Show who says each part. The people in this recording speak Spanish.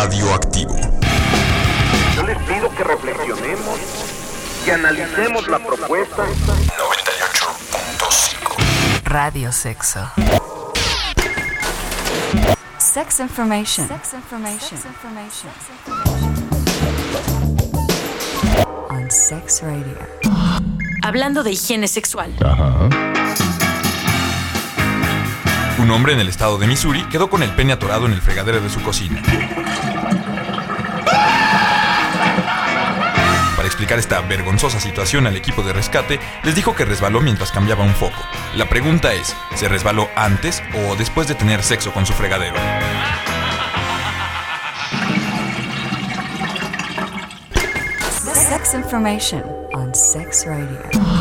Speaker 1: radioactivo.
Speaker 2: Yo les pido que reflexionemos, que analicemos la propuesta.
Speaker 1: 98.5
Speaker 3: Radio Sexo. Sex information. Sex information. Sex information. On Sex Radio.
Speaker 4: Hablando de higiene sexual.
Speaker 1: Un hombre en el estado de Missouri quedó con el pene atorado en el fregadero de su cocina. Para explicar esta vergonzosa situación al equipo de rescate, les dijo que resbaló mientras cambiaba un foco. La pregunta es, ¿se resbaló antes o después de tener sexo con su fregadero?
Speaker 3: Sex information on Sex Radio.